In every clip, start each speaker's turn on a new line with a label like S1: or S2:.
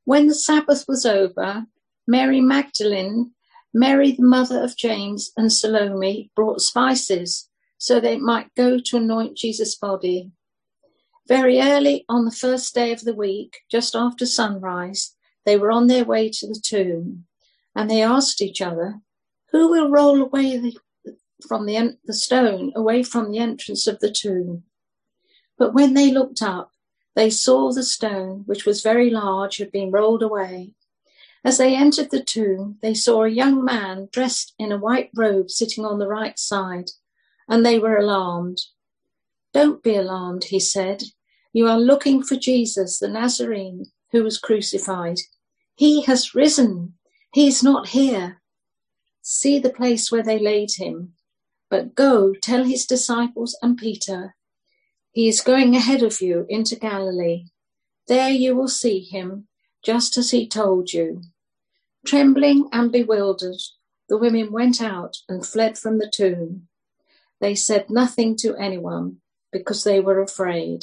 S1: When the Sabbath was over, Mary Magdalene, Mary the mother of James, and Salome brought spices so they might go to anoint Jesus' body. Very early on the first day of the week, just after sunrise, they were on their way to the tomb, and they asked each other, "Who will roll away the stone away from the entrance of the tomb?" But when they looked up, they saw the stone, which was very large, had been rolled away. As they entered the tomb, they saw a young man dressed in a white robe sitting on the right side, and they were alarmed. "Don't be alarmed," he said. "You are looking for Jesus, the Nazarene, who was crucified. He has risen. He is not here. See the place where they laid him. But go, tell his disciples and Peter, he is going ahead of you into Galilee. There you will see him, just as he told you." Trembling and bewildered, the women went out and fled from the tomb. They said nothing to anyone because they were afraid.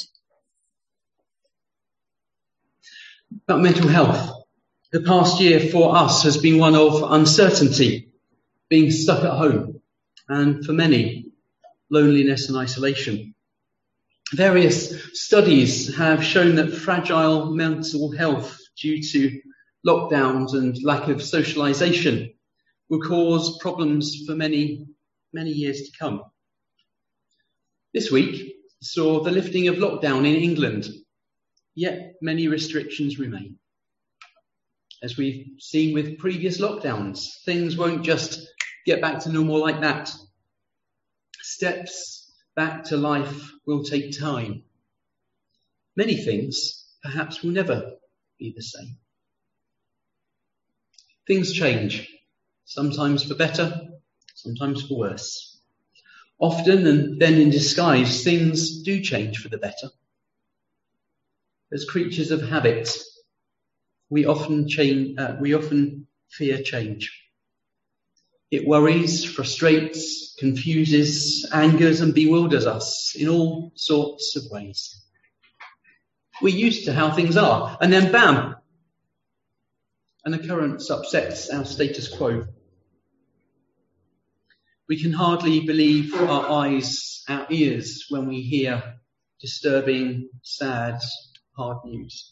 S2: About mental health. The past year for us has been one of uncertainty, being stuck at home, and for many, loneliness and isolation. Various studies have shown that fragile mental health due to lockdowns and lack of socialisation will cause problems for many, many years to come. This week saw the lifting of lockdown in England, yet many restrictions remain. As we've seen with previous lockdowns, things won't just get back to normal like that. Steps back to life will take time. Many things perhaps will never be the same. Things change, sometimes for better, sometimes for worse. Often, and then in disguise, things do change for the better. As creatures of habit, we often fear change. It worries, frustrates, confuses, angers and bewilders us in all sorts of ways. We're used to how things are, and then bam! An occurrence upsets our status quo. We can hardly believe our eyes, our ears, when we hear disturbing, sad, hard news.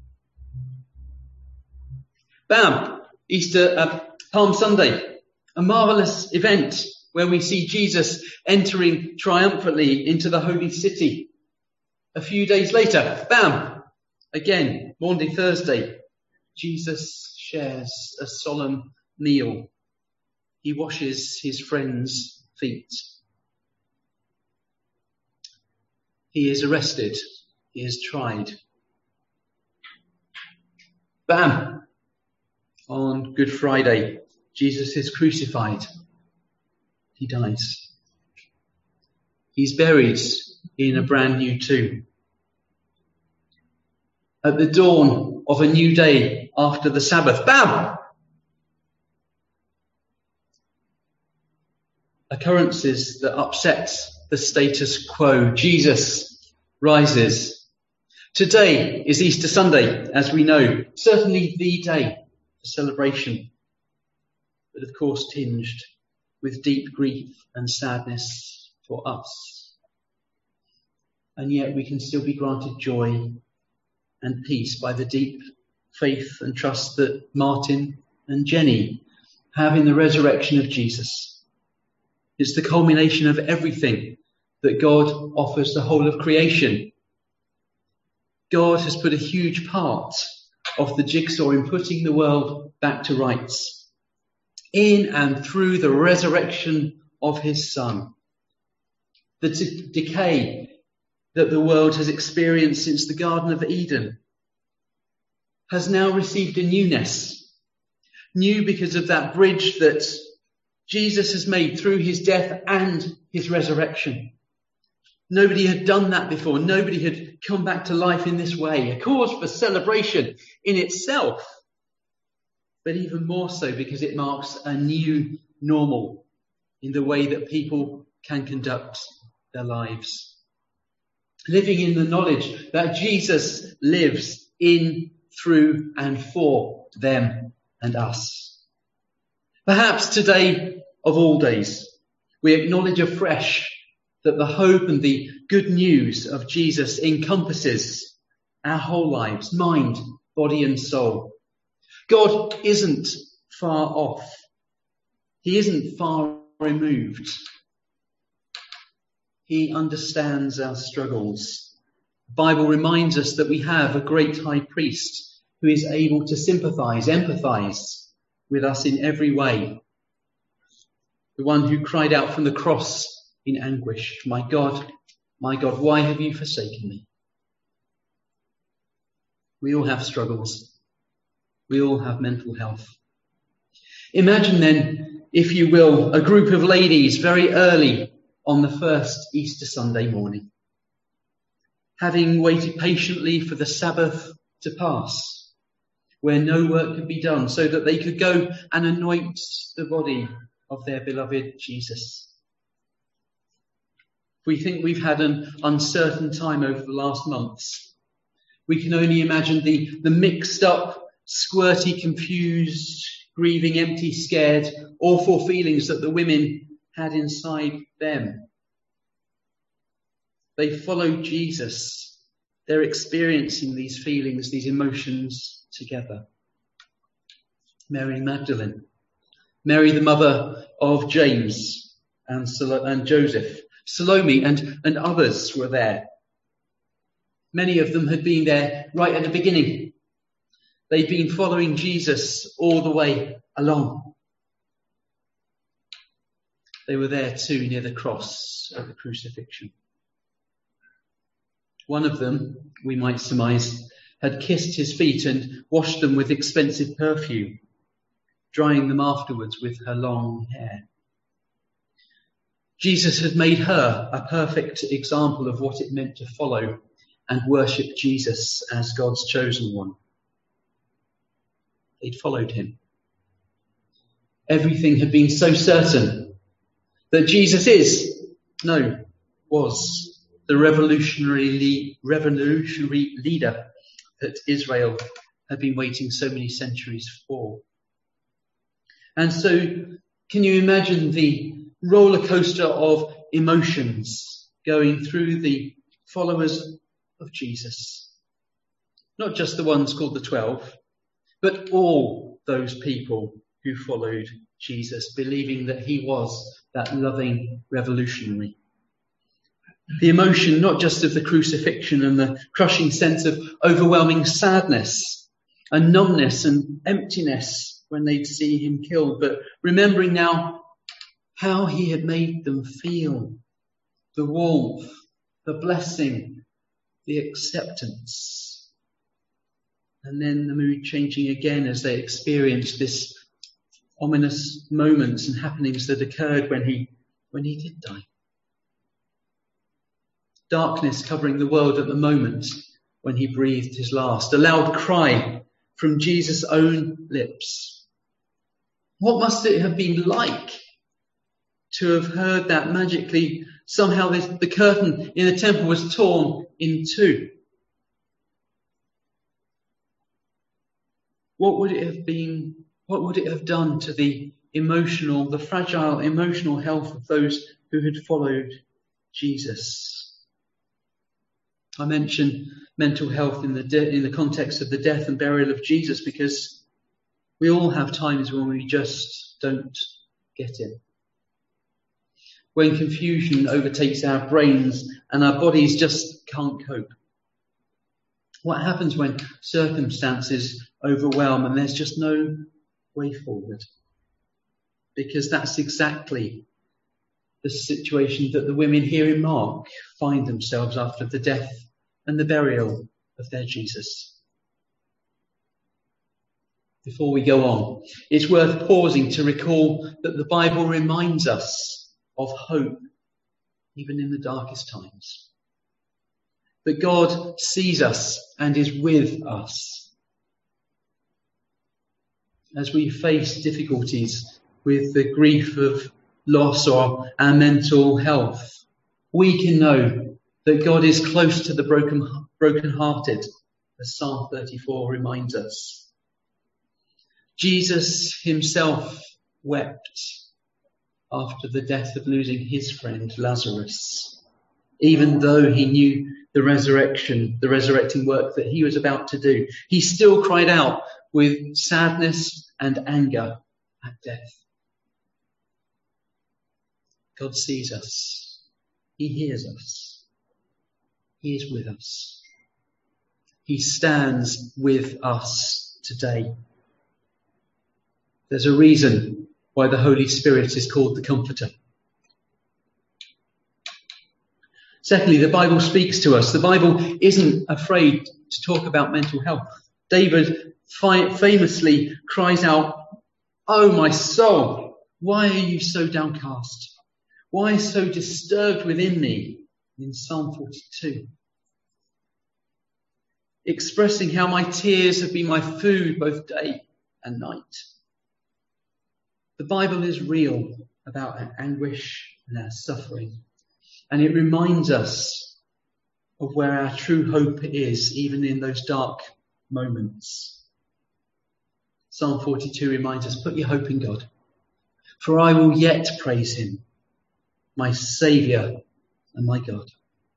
S2: Bam! Palm Sunday, a marvellous event where we see Jesus entering triumphantly into the holy city. A few days later, bam! Again, Maundy Thursday, Jesus shares a solemn meal. He washes his friends' feet. He is arrested. He is tried. Bam! On Good Friday, Jesus is crucified. He dies. He's buried in a brand new tomb. At the dawn of a new day after the Sabbath, bam! Occurrences that upset the status quo. Jesus rises. Today is Easter Sunday, as we know, certainly the day for celebration, but of course tinged with deep grief and sadness for us. And yet we can still be granted joy and peace by the deep faith and trust that Martin and Jenny have in the resurrection of Jesus. It's the culmination of everything that God offers the whole of creation. God has put a huge part of the jigsaw in putting the world back to rights, in and through the resurrection of his Son. The decay that the world has experienced since the Garden of Eden has now received a newness. New because of that bridge that Jesus has made through his death and his resurrection. Nobody had done that before. Nobody had come back to life in this way. A cause for celebration in itself, but even more so because it marks a new normal in the way that people can conduct their lives. Living in the knowledge that Jesus lives in, through and for them and us. Perhaps today of all days, we acknowledge afresh that the hope and the good news of Jesus encompasses our whole lives, mind, body and soul. God isn't far off. He isn't far removed. He understands our struggles. The Bible reminds us that we have a great high priest who is able to sympathize, empathize with us in every way. The one who cried out from the cross in anguish, my God, why have you forsaken me? We all have struggles. We all have mental health. Imagine then, if you will, a group of ladies very early on the first Easter Sunday morning, having waited patiently for the Sabbath to pass, where no work could be done, so that they could go and anoint the body of their beloved Jesus. We think we've had an uncertain time over the last months. We can only imagine the mixed up, squirty, confused, grieving, empty, scared, awful feelings that the women had inside them. They followed Jesus. They're experiencing these feelings, these emotions together. Mary Magdalene, Mary the mother of James and Joseph, Salome and others were there. Many of them had been there right at the beginning. They'd been following Jesus all the way along. They were there too, near the cross of the crucifixion. One of them, we might surmise, had kissed his feet and washed them with expensive perfume, drying them afterwards with her long hair. Jesus had made her a perfect example of what it meant to follow and worship Jesus as God's chosen one. They'd followed him. Everything had been so certain that Jesus was the revolutionary leader that Israel had been waiting so many centuries for. And so, can you imagine the roller coaster of emotions going through the followers of Jesus? Not just the ones called the 12, but all those people who followed Jesus, believing that he was that loving revolutionary. The emotion not just of the crucifixion and the crushing sense of overwhelming sadness and numbness and emptiness when they'd see him killed, but remembering now how he had made them feel, the warmth, the blessing, the acceptance. And then the mood changing again as they experienced this ominous moments and happenings that occurred when he did die. Darkness covering the world at the moment when he breathed his last. A loud cry from Jesus' own lips. What must it have been like to have heard that magically? Somehow the curtain in the temple was torn in two. What would it have been? What would it have done to the fragile emotional health of those who had followed Jesus? I mention mental health in the context of the death and burial of Jesus because we all have times when we just don't get it. When confusion overtakes our brains and our bodies just can't cope. What happens when circumstances overwhelm and there's just no way forward? Because that's exactly the situation that the women here in Mark find themselves after the death and the burial of their Jesus. Before we go on, it's worth pausing to recall that the Bible reminds us of hope, even in the darkest times. That God sees us and is with us. As we face difficulties with the grief of loss or our mental health, we can know that God is close to the broken-hearted as Psalm 34 reminds us. Jesus himself wept after the death of losing his friend Lazarus, even though he knew the resurrecting work that he was about to do. He still cried out with sadness and anger at death. God sees us. He hears us. He is with us. He stands with us today. There's a reason why the Holy Spirit is called the Comforter. Secondly, the Bible speaks to us. The Bible isn't afraid to talk about mental health. David famously cries out, "Oh, my soul, why are you so downcast? Why so disturbed within me?" in Psalm 42. Expressing how my tears have been my food both day and night. The Bible is real about our anguish and our suffering, and it reminds us of where our true hope is, even in those dark moments. Psalm 42 reminds us, "Put your hope in God, for I will yet praise him, my Saviour and my God."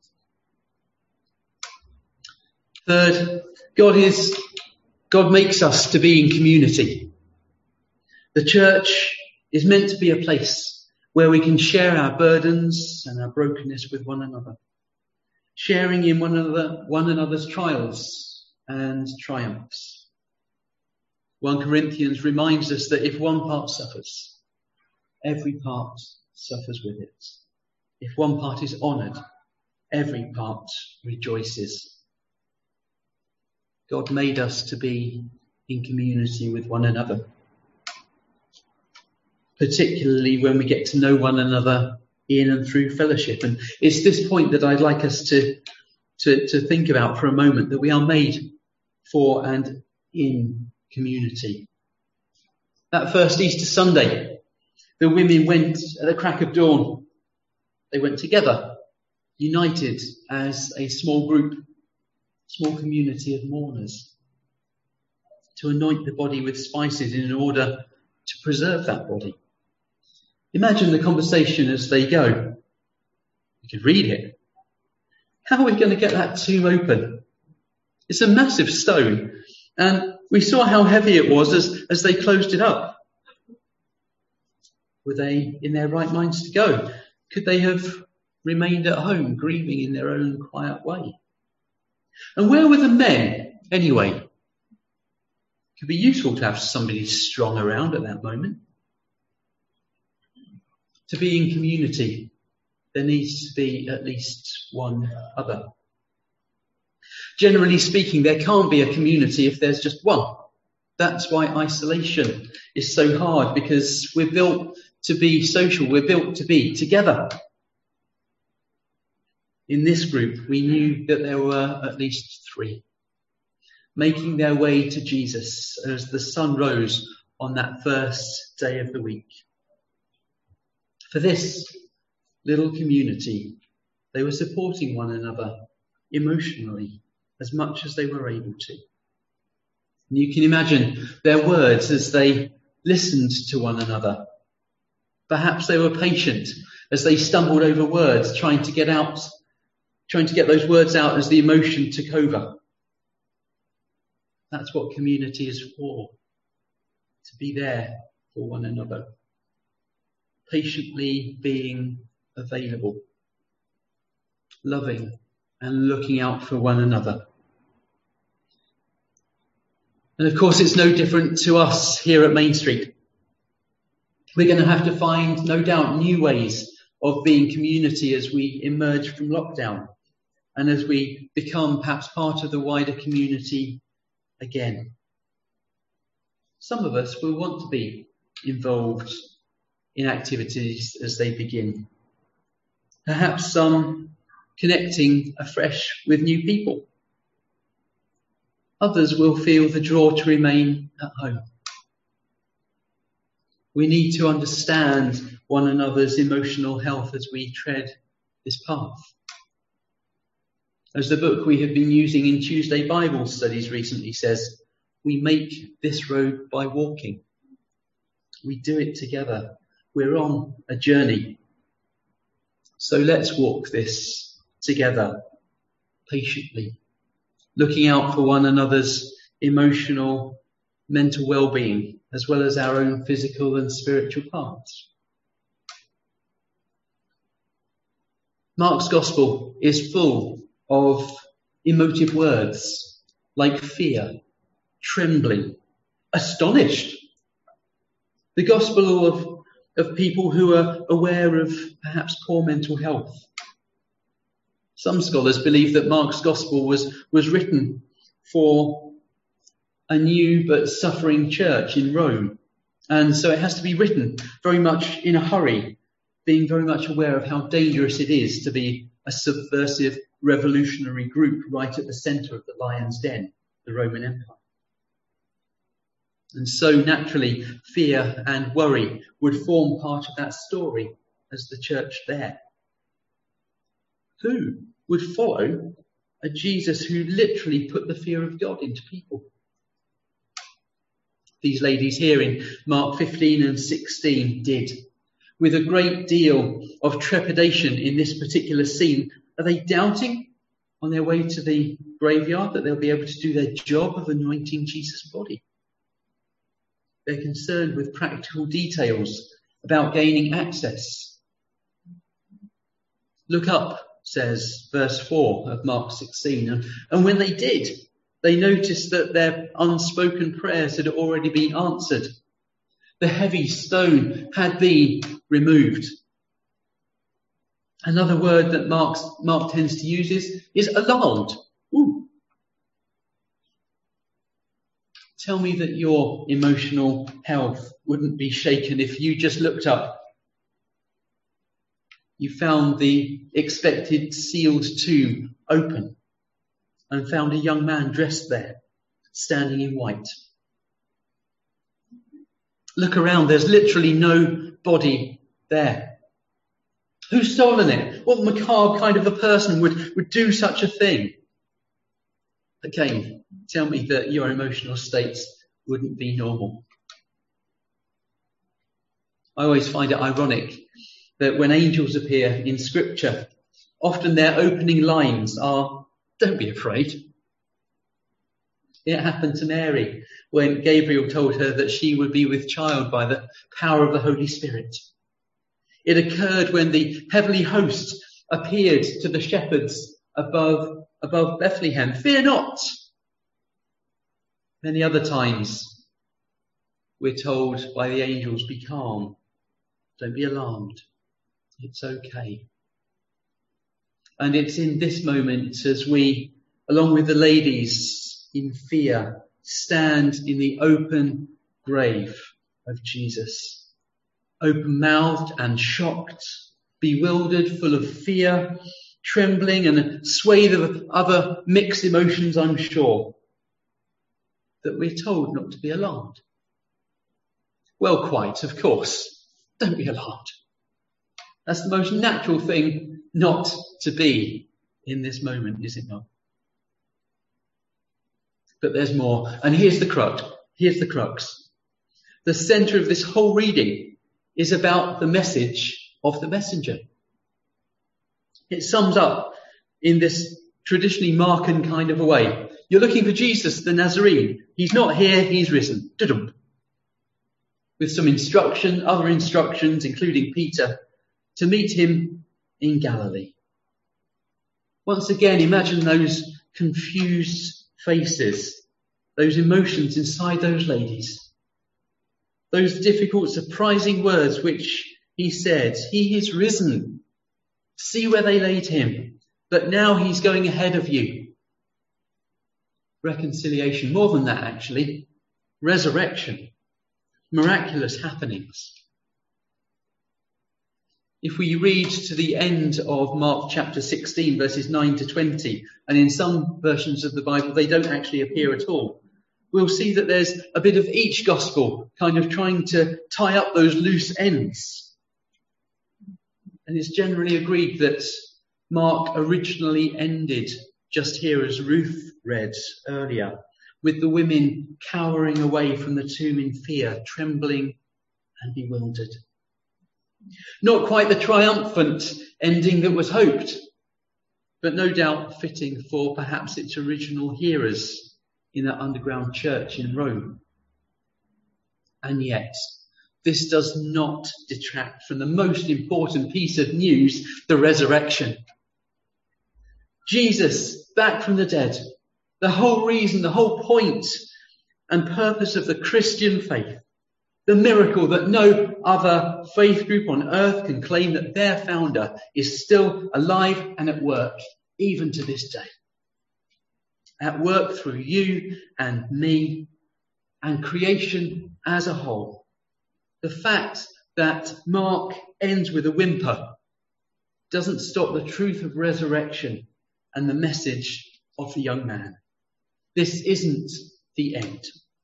S2: Third, God makes us to be in community. The church is meant to be a place where we can share our burdens and our brokenness with one another, sharing in one another's trials and triumphs. 1 Corinthians reminds us that if one part suffers, every part suffers with it. If one part is honoured, every part rejoices. God made us to be in community with one another, particularly when we get to know one another in and through fellowship. And it's this point that I'd like us to think about for a moment, that we are made for and in community. That first Easter Sunday, the women went at the crack of dawn. They went together, united as a small group, small community of mourners, to anoint the body with spices in order to preserve that body. Imagine the conversation as they go. You could read it. How are we going to get that tomb open? It's a massive stone, and we saw how heavy it was as they closed it up. Were they in their right minds to go? Could they have remained at home, grieving in their own quiet way? And where were the men, anyway? It could be useful to have somebody strong around at that moment. To be in community, there needs to be at least one other. Generally speaking, there can't be a community if there's just one. That's why isolation is so hard, because we're built to be social, we're built to be together. In this group, we knew that there were at least three, making their way to Jesus as the sun rose on that first day of the week. For this little community, they were supporting one another emotionally as much as they were able to. And you can imagine their words as they listened to one another. Perhaps they were patient as they stumbled over words, trying to get those words out as the emotion took over. That's what community is for, to be there for one another, patiently being available, loving and looking out for one another. And of course, it's no different to us here at Main Street. We're going to have to find, no doubt, new ways of being community as we emerge from lockdown and as we become perhaps part of the wider community again. Some of us will want to be involved in activities as they begin. Perhaps some connecting afresh with new people. Others will feel the draw to remain at home. We need to understand one another's emotional health as we tread this path. As the book we have been using in Tuesday Bible studies recently says, we make this road by walking. We do it together. We're on a journey. So let's walk this together patiently, looking out for one another's emotional, mental well-being, as well as our own physical and spiritual paths. Mark's Gospel is full of emotive words like fear, trembling, astonished. The Gospel of people who are aware of perhaps poor mental health. Some scholars believe that Mark's Gospel was written for a new but suffering church in Rome. And so it has to be written very much in a hurry, being very much aware of how dangerous it is to be a subversive revolutionary group right at the centre of the lion's den, the Roman Empire. And so naturally, fear and worry would form part of that story as the church there. Who would follow a Jesus who literally put the fear of God into people? These ladies here in Mark 15 and 16 did. With a great deal of trepidation in this particular scene. Are they doubting on their way to the graveyard that they'll be able to do their job of anointing Jesus' body? They're concerned with practical details about gaining access. Look up, says verse 4 of Mark 16. And when they did, they noticed that their unspoken prayers had already been answered. The heavy stone had been removed. Another word that Mark tends to use is alarmed. Ooh. Tell me that your emotional health wouldn't be shaken if you just looked up. You found the expected sealed tomb open and found a young man dressed there, standing in white. Look around, there's literally no body there. Who's stolen it? What macabre kind of a person would do such a thing? Again, tell me that your emotional states wouldn't be normal. I always find it ironic that when angels appear in Scripture, often their opening lines are, "Don't be afraid." It happened to Mary when Gabriel told her that she would be with child by the power of the Holy Spirit. It occurred when the heavenly host appeared to the shepherds above Bethlehem. Fear not. Many other times we're told by the angels, be calm. Don't be alarmed. It's okay. And it's in this moment as we, along with the ladies in fear, stand in the open grave of Jesus. Open-mouthed and shocked, bewildered, full of fear, trembling, and a swathe of other mixed emotions, I'm sure, that we're told not to be alarmed. Well, quite, of course. Don't be alarmed. That's the most natural thing not to be in this moment, is it not? But there's more. And here's the crux. The centre of this whole reading is about the message of the messenger. It sums up in this traditionally Markan kind of a way. You're looking for Jesus, the Nazarene. He's not here, he's risen. Da-dum. With some other instructions, including Peter, to meet him in Galilee. Once again, imagine those confused faces, those emotions inside those ladies. Those difficult, surprising words which he said, he is risen. See where they laid him. But now he's going ahead of you. Reconciliation, more than that actually. Resurrection. Miraculous happenings. If we read to the end of Mark chapter 16, verses 9 to 20, and in some versions of the Bible they don't actually appear at all, we'll see that there's a bit of each gospel kind of trying to tie up those loose ends. And it's generally agreed that Mark originally ended just here as Ruth read earlier, with the women cowering away from the tomb in fear, trembling and bewildered. Not quite the triumphant ending that was hoped, but no doubt fitting for perhaps its original hearers in that underground church in Rome. And yet, this does not detract from the most important piece of news, the resurrection. Jesus, back from the dead, the whole reason, the whole point and purpose of the Christian faith, the miracle that no other faith group on earth can claim that their founder is still alive and at work, even to this day. At work through you and me and creation as a whole. The fact that Mark ends with a whimper doesn't stop the truth of resurrection and the message of the young man. This isn't the end.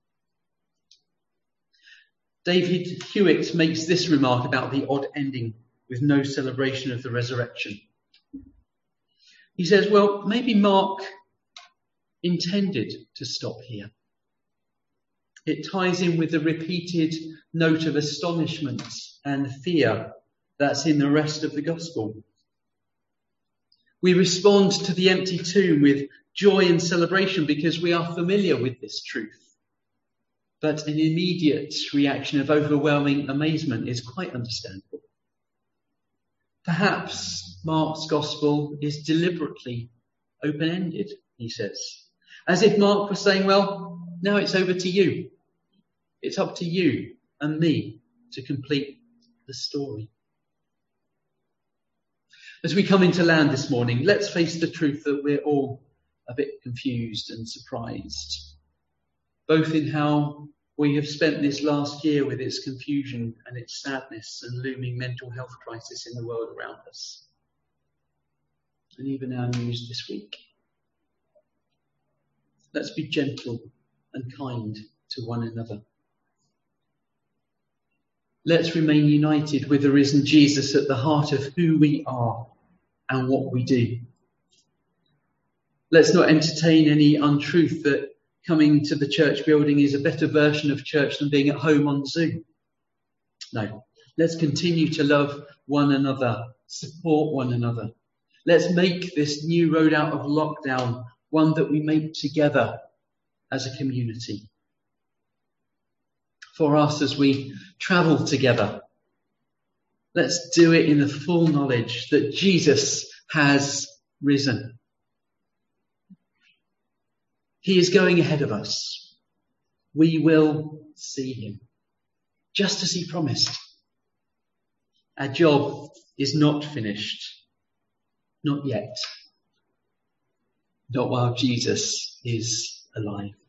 S2: David Hewitt makes this remark about the odd ending with no celebration of the resurrection. He says, well, maybe Mark intended to stop here. It ties in with the repeated note of astonishment and fear that's in the rest of the gospel. We respond to the empty tomb with joy and celebration because we are familiar with this truth. But an immediate reaction of overwhelming amazement is quite understandable. Perhaps Mark's gospel is deliberately open-ended, he says. As if Mark was saying, well, now it's over to you. It's up to you and me to complete the story. As we come into land this morning, let's face the truth that we're all a bit confused and surprised, both in how we have spent this last year with its confusion and its sadness and looming mental health crisis in the world around us, and even our news this week. Let's be gentle and kind to one another. Let's remain united with the risen Jesus at the heart of who we are and what we do. Let's not entertain any untruth that coming to the church building is a better version of church than being at home on Zoom. No, let's continue to love one another, support one another. Let's make this new road out of lockdown one that we make together as a community. For us as we travel together, let's do it in the full knowledge that Jesus has risen. He is going ahead of us. We will see him, just as he promised. Our job is not finished. Not yet. Not while Jesus is alive.